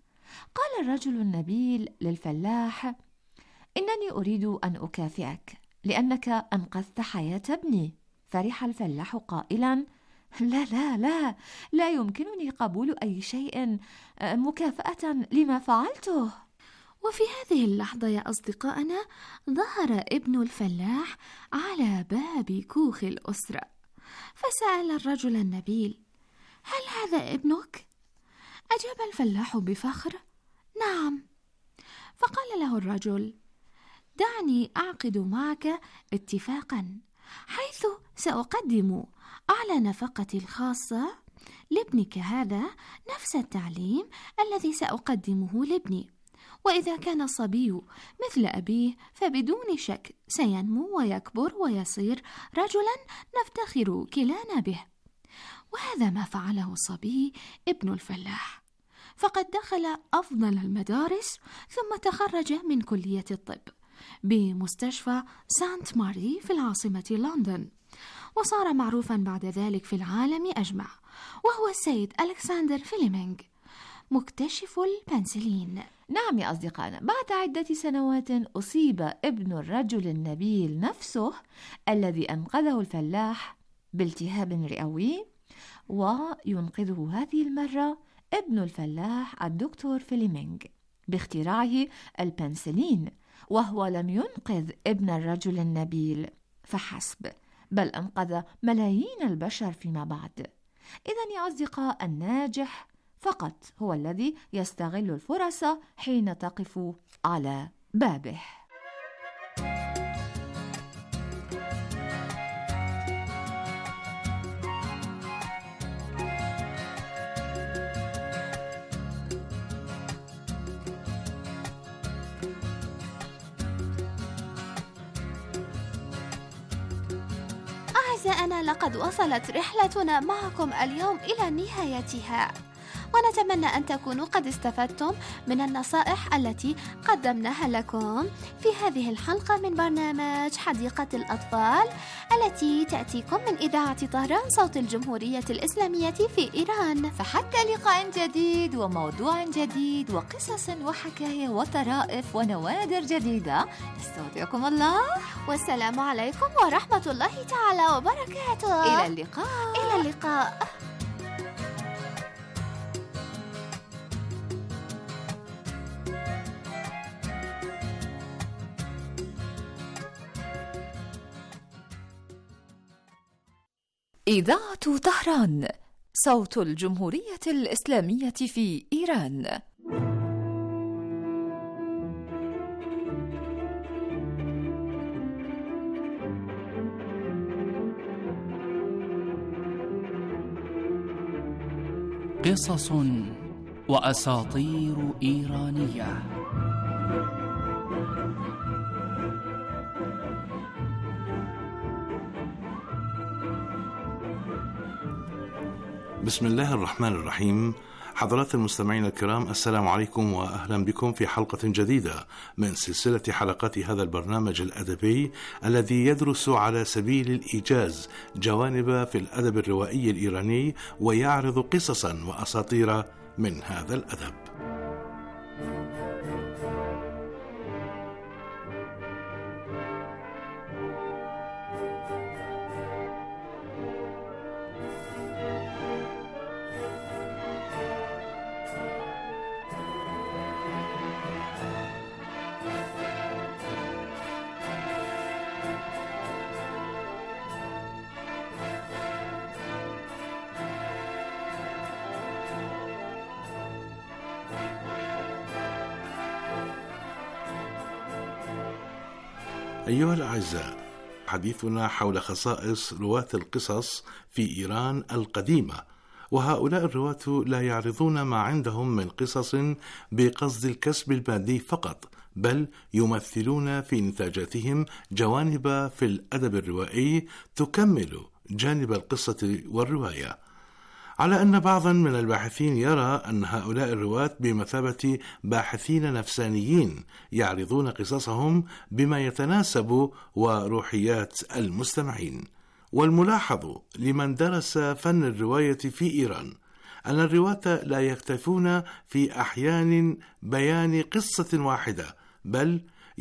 S5: قال الرجل النبيل للفلاح: إنني أريد أن أكافئك لأنك أنقذت حياة ابني. فرح الفلاح قائلا: لا لا لا، لا يمكنني قبول أي شيء مكافأة لما فعلته.
S2: وفي هذه اللحظة يا أصدقائنا ظهر ابن الفلاح على باب كوخ الأسرة، فسأل الرجل النبيل: هل هذا ابنك؟ أجاب الفلاح بفخر: نعم. فقال له الرجل: دعني أعقد معك اتفاقا حيث سأقدم أعلى نفقتي الخاصة لابنك هذا نفس التعليم الذي سأقدمه لابني، وإذا كان الصبي مثل أبيه فبدون شك سينمو ويكبر ويصير رجلا نفتخر كلانا به. وهذا ما فعله الصبي ابن الفلاح، فقد دخل أفضل المدارس ثم تخرج من كلية الطب بمستشفى سانت ماري في العاصمة لندن، وصار معروفا بعد ذلك في العالم أجمع، وهو السيد ألكسندر فليمنج مكتشف البنسلين.
S5: نعم يا أصدقائنا، بعد عدة سنوات أصيب ابن الرجل النبيل نفسه الذي أنقذه الفلاح بالتهاب رئوي، وينقذه هذه المرة ابن الفلاح الدكتور فليمنج باختراعه البنسلين، وهو لم ينقذ ابن الرجل النبيل فحسب، بل أنقذ ملايين البشر فيما بعد. إذن يا أصدقاء، الناجح فقط هو الذي يستغل الفرص حين تقف على بابه.
S2: أعزائنا، لقد وصلت رحلتنا معكم اليوم إلى نهايتها، ونتمنى أن تكونوا قد استفدتم من النصائح التي قدمناها لكم في هذه الحلقة من برنامج حديقة الأطفال التي تأتيكم من إذاعة طهران صوت الجمهورية الإسلامية في إيران.
S5: فحتى لقاء جديد وموضوع جديد وقصص وحكاية وطرائف ونوادر جديدة، نستودعكم الله
S2: والسلام عليكم ورحمة الله تعالى وبركاته.
S5: إلى اللقاء.
S2: إلى اللقاء.
S5: إذاعة طهران صوت الجمهورية الإسلامية في إيران.
S3: قصص وأساطير إيرانية.
S13: بسم الله الرحمن الرحيم. حضرات المستمعين الكرام، السلام عليكم وأهلا بكم في حلقة جديدة من سلسلة حلقات هذا البرنامج الأدبي الذي يدرس على سبيل الإيجاز جوانب في الأدب الروائي الإيراني ويعرض قصصا وأساطير من هذا الأدب. أيها الأعزاء، حديثنا حول خصائص رواة القصص في إيران القديمة، وهؤلاء الرواة لا يعرضون ما عندهم من قصص بقصد الكسب المادي فقط، بل يمثلون في نتاجاتهم جوانب في الأدب الروائي تكمل جانب القصة والرواية، على أن بعضا من الباحثين يرى أن هؤلاء الرواة بمثابة باحثين نفسانيين يعرضون قصصهم بما يتناسب وروحيات المستمعين. والملاحظ لمن درس فن الرواية في إيران أن الرواة لا يكتفون في أحيان بيان قصة واحدة، بل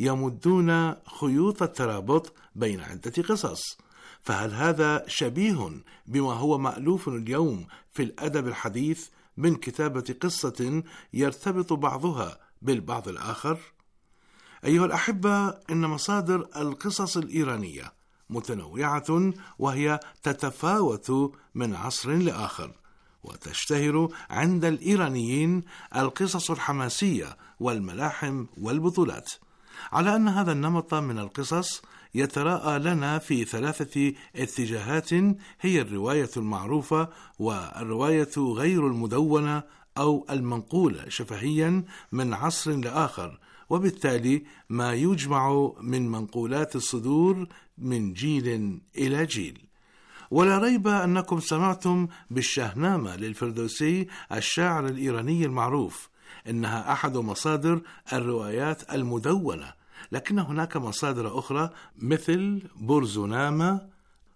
S13: يمدون خيوط الترابط بين عدة قصص. فهل هذا شبيه بما هو مألوف اليوم في الأدب الحديث من كتابة قصة يرتبط بعضها بالبعض الآخر؟ أيها الأحبة، إن مصادر القصص الإيرانية متنوعة، وهي تتفاوت من عصر لآخر، وتشتهر عند الإيرانيين القصص الحماسية والملاحم والبطولات، على أن هذا النمط من القصص يتراءى لنا في 3 اتجاهات، هي الرواية المعروفة والرواية غير المدونة أو المنقولة شفهيا من عصر لآخر، وبالتالي ما يجمع من منقولات الصدور من جيل إلى جيل. ولا ريب أنكم سمعتم بالشاهنامة للفردوسي الشاعر الإيراني المعروف، إنها أحد مصادر الروايات المدونة، لكن هناك مصادر أخرى مثل برزونامة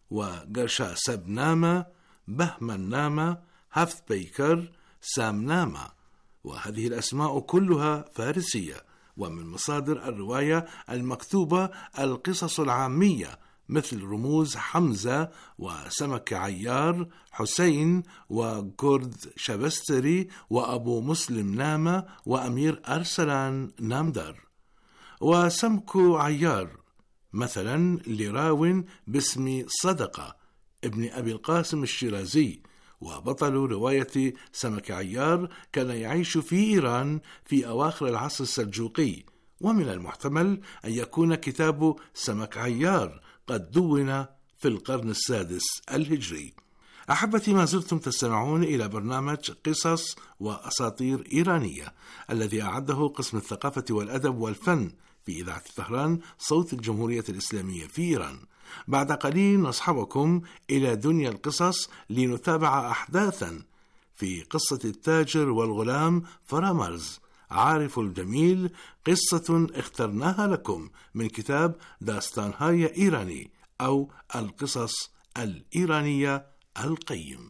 S13: وقرشاسبنامة، بهمنامة، هفت بيكر، سامنامة، وهذه الأسماء كلها فارسية. ومن مصادر الرواية المكتوبة القصص العامية مثل رموز حمزة وسمك عيار، حسين وكرد شبستري وأبو مسلم نامة وأمير أرسلان نامدار. وسمك عيار مثلا لراو باسم صدقة ابن أبي القاسم الشيرازي، وبطل رواية سمك عيار كان يعيش في إيران في أواخر العصر السلجوقي، ومن المحتمل أن يكون كتاب سمك عيار قد دون في القرن السادس الهجري. أحبتي، ما زلتم تستمعون إلى برنامج قصص وأساطير إيرانية الذي أعده قسم الثقافة والأدب والفن في إذاعة طهران صوت الجمهورية الإسلامية في إيران. بعد قليل نصحبكم إلى دنيا القصص لنتابع أحداثا في قصة التاجر والغلام فرامرز. عارف الجميل قصة اخترناها لكم من كتاب داستانهای إيراني أو القصص الإيرانية القيم.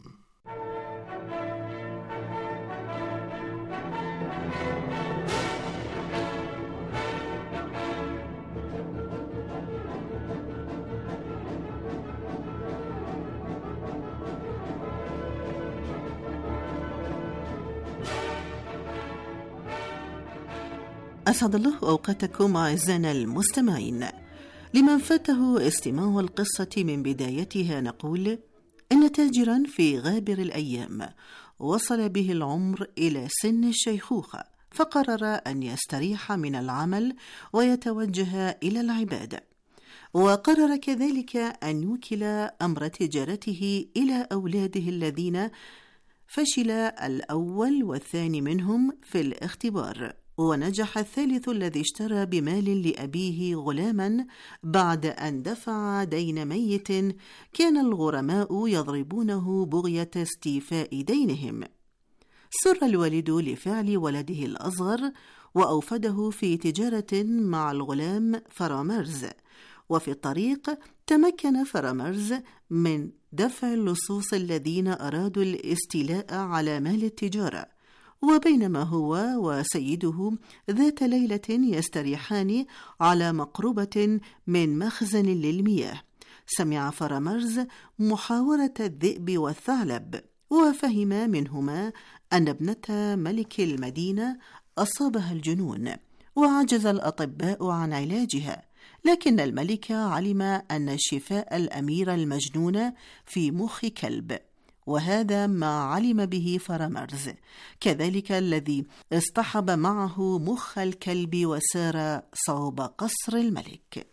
S14: أسعد الله أوقاتكم أعزائنا المستمعين. لمن فاته استماع القصة من بدايتها نقول إن تاجرا في غابر الأيام وصل به العمر إلى سن الشيخوخة، فقرر أن يستريح من العمل ويتوجه إلى العبادة، وقرر كذلك أن يوكل أمر تجارته إلى أولاده الذين فشل الأول والثاني منهم في الاختبار، ونجح الثالث الذي اشترى بمال لأبيه غلاما بعد أن دفع دين ميت كان الغرماء يضربونه بغية استيفاء دينهم. سر الوالد لفعل ولده الأصغر وأوفده في تجارة مع الغلام فرامرز، وفي الطريق تمكن فرامرز من دفع اللصوص الذين أرادوا الاستيلاء على مال التجارة. وبينما هو وسيده ذات ليلة يستريحان على مقربة من مخزن للمياه، سمع فرامرز محاورة الذئب والثعلب، وفهم منهما أن ابنة ملك المدينة أصابها الجنون وعجز الأطباء عن علاجها، لكن الملك علم أن شفاء الأمير المجنون في مخ كلب، وهذا ما علم به فرامرز، كذلك الذي اصطحب معه مخ الكلب وسار صوب قصر الملك.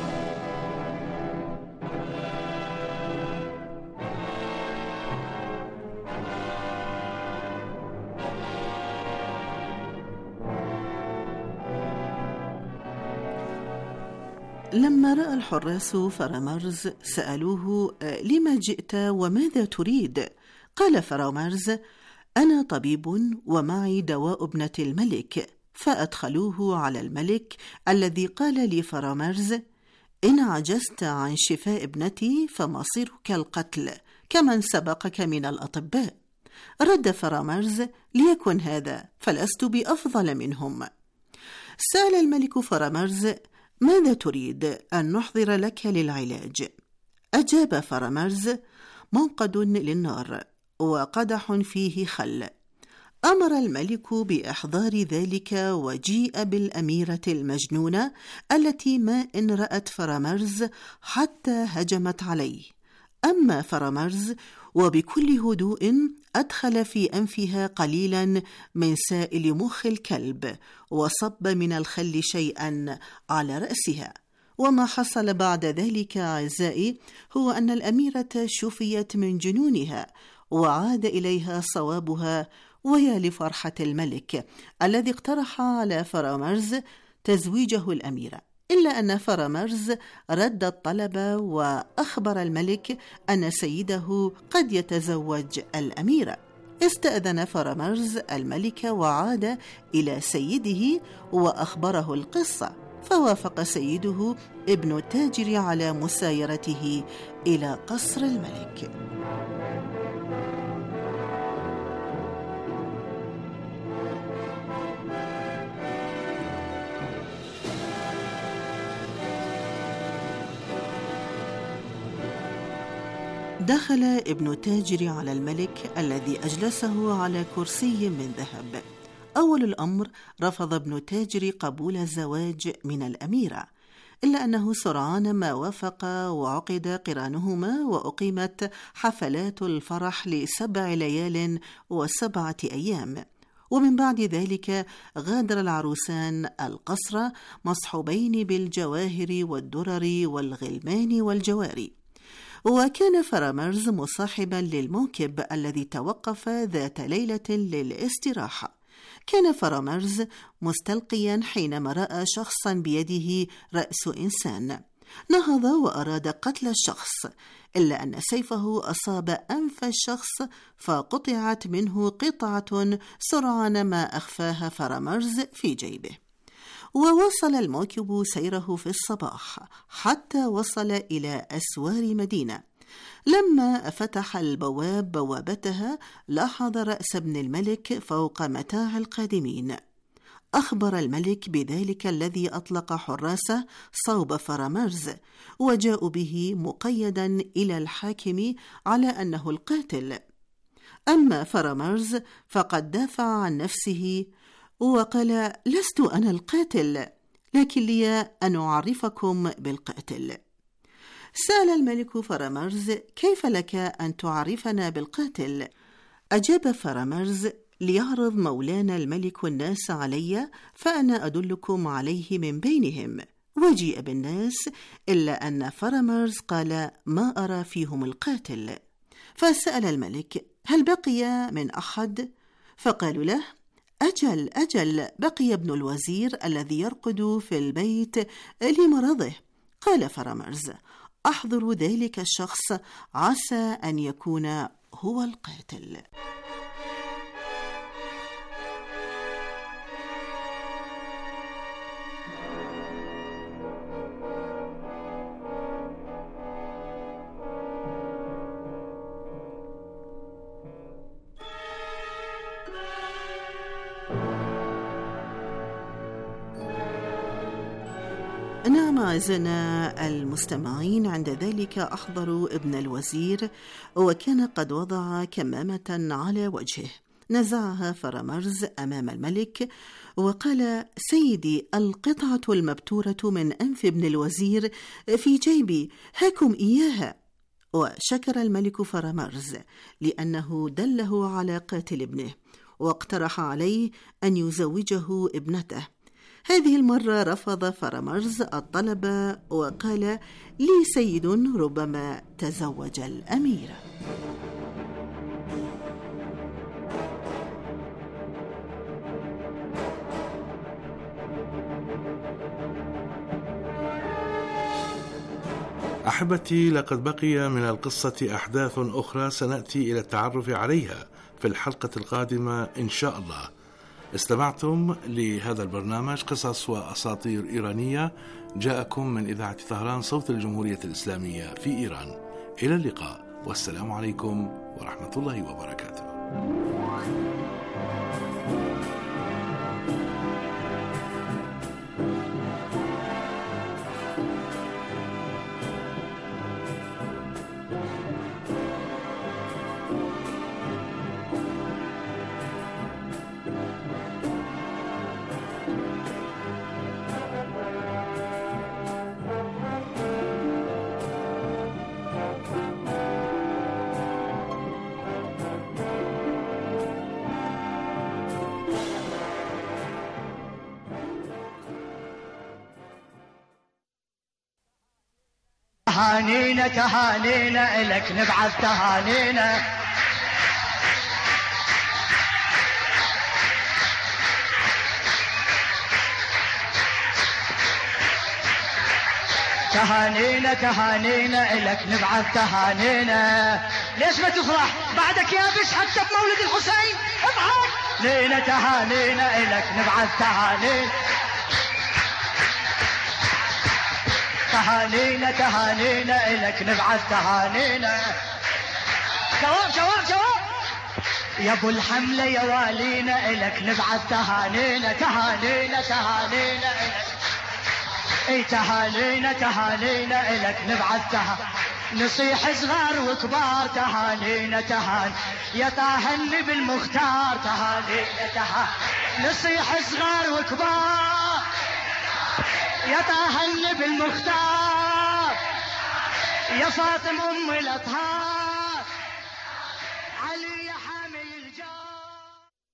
S14: لما رأى الحراس فرامرز سألوه: لما جئت وماذا تريد؟ قال فرامرز: أنا طبيب ومعي دواء ابنة الملك. فأدخلوه على الملك الذي قال لفرامرز: إن عجزت عن شفاء ابنتي فمصيرك القتل كمن سبقك من الأطباء. رد فرامرز: ليكن هذا، فلست بأفضل منهم. سأل الملك فرامرز: ماذا تريد أن نحضر لك للعلاج؟ أجاب فرامرز: موقد للنار وقدح فيه خل. أمر الملك بإحضار ذلك وجيء بالأميرة المجنونة التي ما إن رأت فرامرز حتى هجمت عليه. أما فرامرز وبكل هدوء أدخل في أنفها قليلا من سائل مخ الكلب وصب من الخل شيئا على رأسها. وما حصل بعد ذلك أعزائي هو أن الأميرة شفيت من جنونها وعاد إليها صوابها، ويا لفرحة الملك الذي اقترح على فرامرز تزويجه الأميرة، إلا أن فرامرز رد الطلب وأخبر الملك أن سيده قد يتزوج الأميرة. استأذن فرامرز الملك وعاد إلى سيده وأخبره القصة، فوافق سيده ابن التاجر على مسايرته إلى قصر الملك. دخل ابن التاجر على الملك الذي أجلسه على كرسي من ذهب. أول الأمر رفض ابن التاجر قبول الزواج من الأميرة، إلا أنه سرعان ما وافق وعقد قرانهما وأقيمت حفلات الفرح ل7 ليال و7 أيام. ومن بعد ذلك غادر العروسان القصر مصحوبين بالجواهر والدرر والغلمان والجواري. وكان فرامرز مصاحبا للموكب الذي توقف ذات ليلة للاستراحة. كان فرامرز مستلقيا حينما رأى شخصا بيده رأس إنسان، نهض وأراد قتل الشخص، إلا أن سيفه أصاب أنف الشخص فقطعت منه قطعة سرعان ما أخفاها فرامرز في جيبه. ووصل الموكب سيره في الصباح حتى وصل إلى أسوار مدينة. لما فتح البواب بوابتها لاحظ رأس ابن الملك فوق متاع القادمين. أخبر الملك بذلك الذي أطلق حراسه صوب فرامرز، وجاءوا به مقيدا إلى الحاكم على أنه القاتل. أما فرامرز فقد دافع عن نفسه وقال: لست أنا القاتل، لكن لي أن أعرفكم بالقاتل. سأل الملك فرامرز: كيف لك أن تعرفنا بالقاتل؟ أجاب فرامرز: ليعرض مولانا الملك الناس علي فأنا أدلكم عليه من بينهم. وجيء بالناس، إلا أن فرامرز قال: ما أرى فيهم القاتل. فسأل الملك: هل بقي من أحد؟ فقالوا له: أجل بقي ابن الوزير الذي يرقد في البيت لمرضه. قال فرامرز: أحضر ذلك الشخص، عسى أن يكون هو القاتل. نعم أعزائنا المستمعين، عند ذلك أحضروا ابن الوزير وكان قد وضع كمامة على وجهه. نزعها فرامرز أمام الملك وقال: سيدي، القطعة المبتورة من أنف ابن الوزير في جيبي، هاكم إياها. وشكر الملك فرامرز لأنه دله على قاتل ابنه، واقترح عليه أن يزوجه ابنته. هذه المرة رفض فرامرز الطلب وقال: لي سيد ربما تزوج الأميرة.
S13: أحبتي، لقد بقي من القصة أحداث أخرى سنأتي إلى التعرف عليها في الحلقة القادمة إن شاء الله. استمعتم لهذا البرنامج قصص وأساطير إيرانية جاءكم من إذاعة طهران صوت الجمهورية الإسلامية في إيران. إلى اللقاء، والسلام عليكم ورحمة الله وبركاته.
S1: تهانينا تهانينا إلك نبعث تهانينا، تهانينا تهانينا إلك نبعث تهانينا. ليش ما تفرح بعدك يابس حتى بمولد الحسين؟ اضحك. لينا تهانينا إلك نبعث تهانينا، تهانينا تهانينا إلك نبعث تهانينا. جواب يا ابو الحملة يا والينا إلك نبعث تهانينا، تهانينا تهانينا إلك، اي تهانينا تهانينا إلك نبعث تهانينا. نصيح صغار وكبار تهانينا تهان يا طه النبي المختار، تهانينا تهان. نصيح صغار وكبار يا طه النبي المختار، يا فاطم أم الأطهار، علي يا حامل الجار.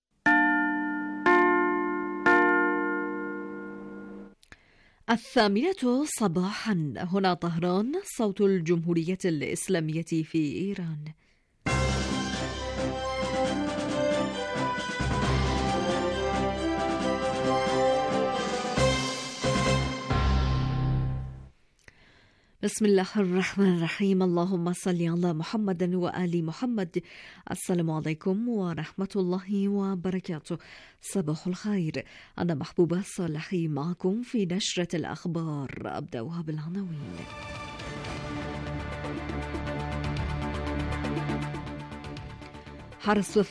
S5: الثامنة صباحا، هنا طهران صوت الجمهورية الإسلامية في إيران.
S15: بسم الله الرحمن الرحيم. اللهم صل على محمد وآل محمد. السلام عليكم ورحمة الله وبركاته. صباح الخير. أنا محبوبة صالحي معكم في نشرة الأخبار. أبدأها بالعناوين. حرص